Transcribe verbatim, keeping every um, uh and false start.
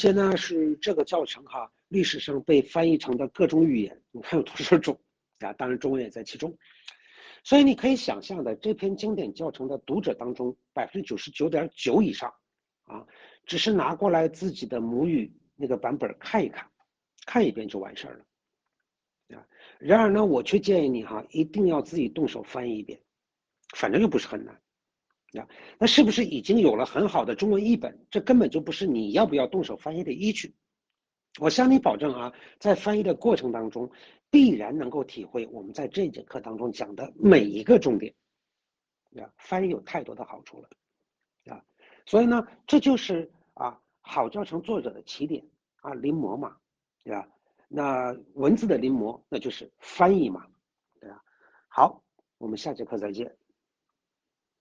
些呢是这个教程哈历史上被翻译成的各种语言，你看有多少种啊？当然中文也在其中。所以你可以想象的，这篇经典教程的读者当中，百分之九十九点九以上啊，只是拿过来自己的母语那个版本看一看，看一遍就完事儿了啊。然而呢，我却建议你哈，一定要自己动手翻译一遍，反正又不是很难。啊，那是不是已经有了很好的中文译本？这根本就不是你要不要动手翻译的依据。我向你保证啊，在翻译的过程当中，必然能够体会我们在这节课当中讲的每一个重点。啊，翻译有太多的好处了。啊，所以呢，这就是啊好教程作者的起点啊，临摹嘛，对吧？那文字的临摹，那就是翻译嘛，对吧？好，我们下节课再见。